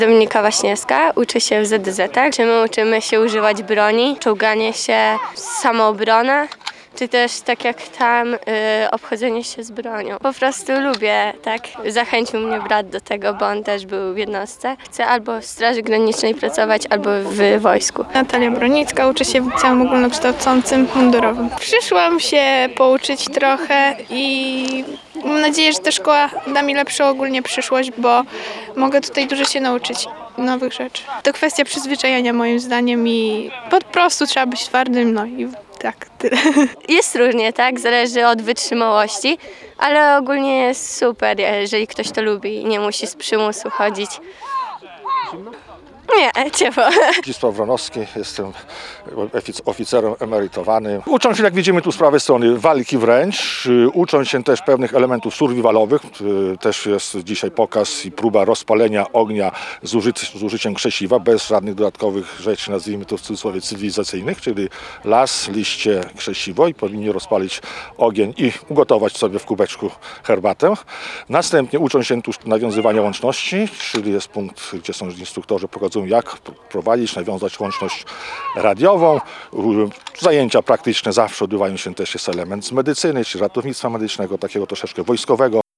Dominika Waśniewska, uczy się w ZDZ. Uczymy się używać broni, czołganie się, samoobronę, czy też tak jak tam obchodzenie się z bronią. Po prostu lubię, tak. Zachęcił mnie brat do tego, bo on też był w jednostce. Chcę albo w Straży Granicznej pracować, albo w wojsku. Natalia Bronicka, uczy się w liceum ogólnokształcącym mundurowym. Przyszłam się pouczyć trochę i mam nadzieję, że ta szkoła da mi lepszą ogólnie przyszłość, bo mogę tutaj dużo się nauczyć nowych rzeczy. To kwestia przyzwyczajenia moim zdaniem i po prostu trzeba być twardym, no i tak, tyle. Jest różnie, tak? Zależy od wytrzymałości, ale ogólnie jest super, jeżeli ktoś to lubi i nie musi z przymusu chodzić. Nie, ciepło. Zdzisław Wronowski, jestem oficerem emerytowanym. Uczą się, jak widzimy tu z prawej strony, walki wręcz. Uczą się też pewnych elementów survivalowych. Też jest dzisiaj pokaz i próba rozpalenia ognia z użyciem krzesiwa, bez żadnych dodatkowych rzeczy, nazwijmy to w cudzysłowie, cywilizacyjnych, czyli las, liście, krzesiwo i powinni rozpalić ogień i ugotować sobie w kubeczku herbatę. Następnie uczą się tu nawiązywania łączności, czyli jest punkt, gdzie są instruktorzy, pokazują, jak prowadzić, nawiązać łączność radiową. Zajęcia praktyczne zawsze odbywają się, też jest element z medycyny, czy ratownictwa medycznego, takiego troszeczkę wojskowego.